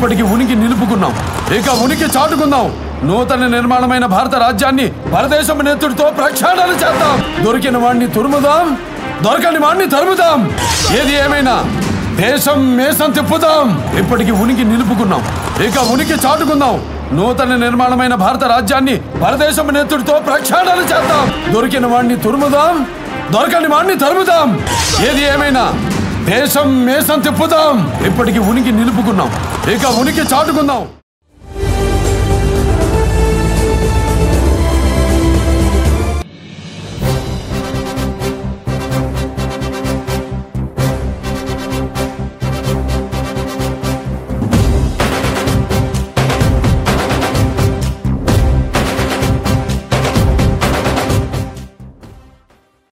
ఇప్పటికి ఉనికి నిలుపుకున్నాం, ఇక ఉనికి చాటుకుందాం. నూతన నిర్మాణమైన భారత రాజ్యాన్ని పరదేశం నెత్తుడితో ప్రక్షాళన చేద్దాం. దొరికిన వాణ్ణి తురుముదాం, దొరకని వాణ్ణి తరుముదాం. ఏది ఏమైనా దేశం మేసం తిప్పుదాం. ఇప్పటికి ఉనికి నిలుపుకున్నాం, ఇక ఉనికి చాటుకుందాం. నూతన నిర్మాణమైన భారత రాజ్యాన్ని పరదేశం నెత్తుడితో ప్రక్షాళన చేద్దాం. దొరికిన వాణ్ణి తురుముదాం, దొరకని వాణ్ణి తరుముదాం. ఏది ఏమైనా దేశం మేసం తిప్పుదాం. ఇప్పటికి ఉనికి నిలుపుకున్నాం, ఇక ఉనికి చాటుకుందాం.